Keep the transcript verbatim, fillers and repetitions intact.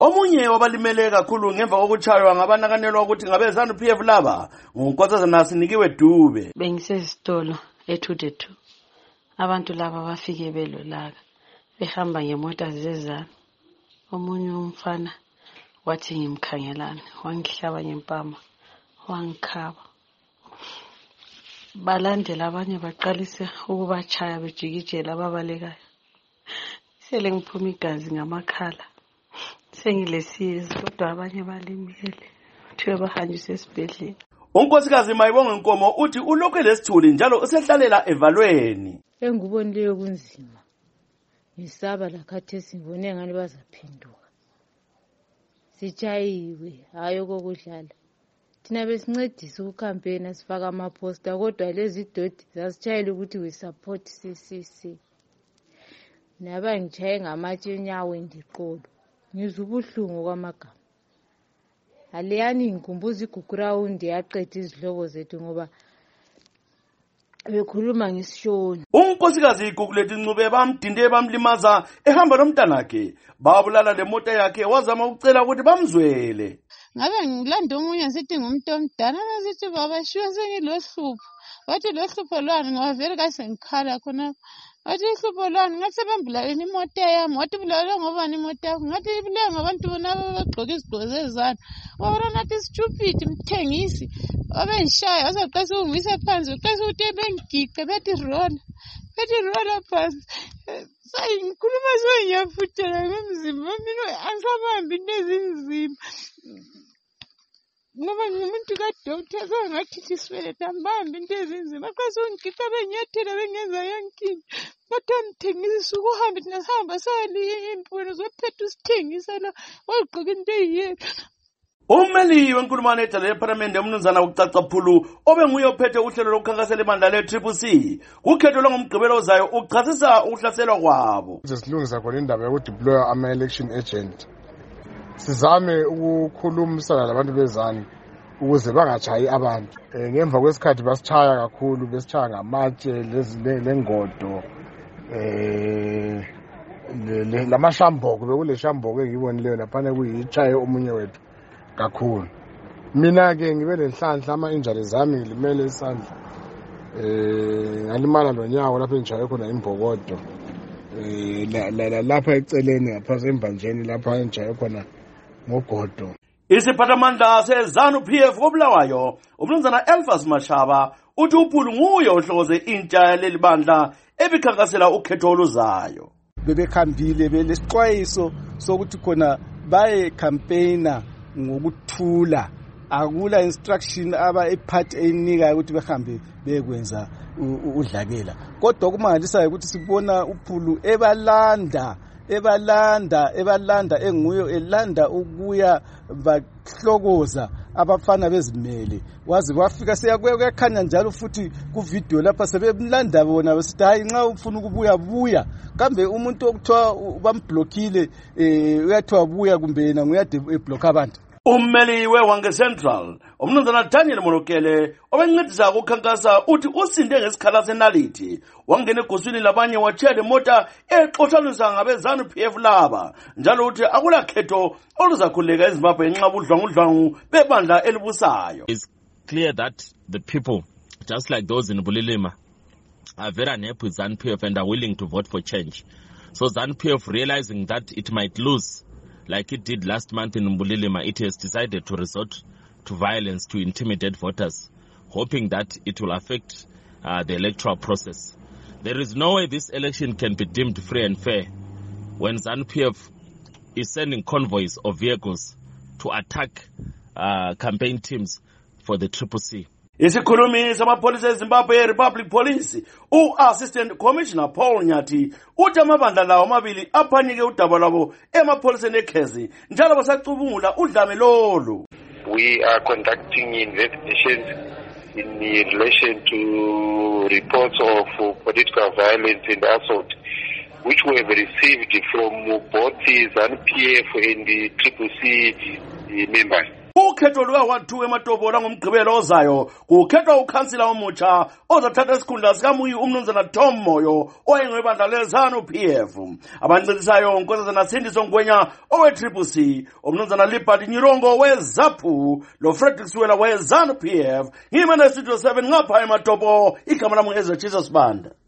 Omunye wabalimele kakhulu ngemva kokuchaywa ngabanakanelwa ukuthi ngabe ZANU P F laba nguNkosazana Sinikiwe Dube. Bengisesitolo ethutethu. Abantu laba bafike belolaka behamba ngemota zezanu. Omunye umfana wathi ngimkhangelana wangihlaba ngempama wangikhaba. Balandela abanye baqalisa ukubachaya bejikijela ababalekayo. Sele ngiphuma igazi ngamakhala. Sengilesiyezi kodwa abanye balimele. Kuthiwe bahanjiswe esibhedlela. Unkosikazi Mayibonga Nkomo uthi ulokhu lesithuli njalo usehlalela evalweni. Engubonileyo kunzima. Ngisaba lakhathesi ngibone ngani bazaphenduka. Sichayiwe hayo kokudlala. Thina besincedisa ukukampena sifaka amaposter kodwa lezi doti zasichayela ukuthi we support C C C. Naba ngichaye ngamatshe enyawo ndiqolo. Ngizubuhlungu kwamagama. Aliyani ngikhumbuza igugrawundi yaqedza izihlobo zethu ngoba bekhuluma ngisishoni. Unkosikazi igugulethu Ncube bamdinde bamlimaza ehamba nomntanakhe. Babulala lemoto yakhe wazama ukucela ukuthi bamzwele. Ngabe ngilanda omunye sithi ngumuntu omdala sithi baba shiwe sengilohlupho. Wathi lohlupho lwani ngoba vele kase ngikhala khona. Wathi ihlupho lwani ngathi bambulaleni imoto yami. Wathi bulalwe ngobani imoto yakho? Ngathi ibulawe ngabantu bona abagqoka izigqoko zezanu. Wabona nathi stupid mthengisi. Wabengishaya wasaqasa ungisa phansi uqasa ukuthi bengigiqe bethi roll. Bethi roll phansi. Sayi ngikhuluma sengiyafutela ngemzimba mina angisabambi into ezinzima. Ngoba ngumuntu kadoctor zangathi iswele tambambi into ezinzima qasa ungigiqa benyathela bengenza yonke. Kodwa mthengisi ukuhamba thina sihamba sali impuno zophetha usithengisa la wagqoka into eyiyelo. Ummeli wenkulumane ethala leParliament umnumzana uCaca Phulu obenguye ophethe uhlelo lokukhankasela ibandla le-C C C kukhetho longomgqibelo ozayo uchasisa ukuhlaselwa kwabo. Sesilungisa khona indaba yokudeploya ama-election agent. Sizame ukukhulumisana labantu bezanu ukuze bangachayi abantu. Ngemva kwesikhathi basichaya kakhulu besichaya ngamatshe lengodo eh lamashamboko bekule shamboko engibonileyo laphana kuyichaye omunye wethu kakhulu. Mina ke ngibe lenhlanhla ama injuries zami limele isandla. Eh ngalimala lonyawo lapha engichaye khona imbokodo. Eh lapha eceleni ngaphansi embanjeni lapha engichaye khona ngogodo. Isiphathamandla seZANU P F obulawayo umnumzana Elfas Mashaba uthi uPhulu nguye ohlokoze intsha leli bandla ebikhankasela ukhetho oluzayo. Bebekhambile belesixwayiso sokuthi khona baye campaigner ngokuthula. Akula instruction aba epart enika ukuthi behambe bekwenza udlakela. Kodwa kumangalisayo ukuthi sibona uPhulu ebalanda ebalanda ebalanda enguyo elanda ukuya bahlokoza abafana bezimele wazi wafika seyakuyakhanya njalo futhi ku video lapha sebemlanda bona besithi hayi nxa ufuna ukubuya buya kambe umuntu okuthiwa bamblokile eh uyathiwa buya kumbe yena nguyade eblock abantu. Ummeli weWange Central umnumzana Daniel Molokele obencedisa ukukhankasa uthi usinde ngesikhala senalithi wangena eguswini labanye wachele mota exoxaniswa ngabe ZANU P F laba njalo uthi akula khetho oluzakhuleka eZimbabwe nxa budlwangudlwangu bebandla elibusayo. It's clear that the people just like those in Bulilima are very unhappy with ZANU P F and are willing to vote for change. So ZANU P F, realizing that it might lose like it did last month in Mbulilima, it has decided to resort to violence to intimidate voters, hoping that it will affect uh, the electoral process. There is no way this election can be deemed free and fair when ZANU P F is sending convoys of vehicles to attack uh, campaign teams for the C C C. Isikhulumi samapholisa eZimbabwe Republic Police u-Assistant Commissioner Paul Nyati uthi amabandla lawo amabili aphanike udaba lwabo emapholiseni eKhezi njalo basacubungula udlame lolu. We are conducting investigations in relation to reports of political violence and assault which we have received from both the ZANU P F and the C C C members. ukhetho luka-one-two eMatopo langomgqibelo ozayo kukhethwa ukhansila omutsha ozathatha isikhundla sikamuyi umnumzana Tom Moyo owayengebandla leZANU P F. Abancedisayo unkosazana Sindiso Ngwenya owe-Triple C, umnumzana Liberty Nyirongo weZAPU, loFrederick Swela weZANU P F. Ngimene Studio seven ngapha eMatopo, igama lami Ezra Jesus Banda.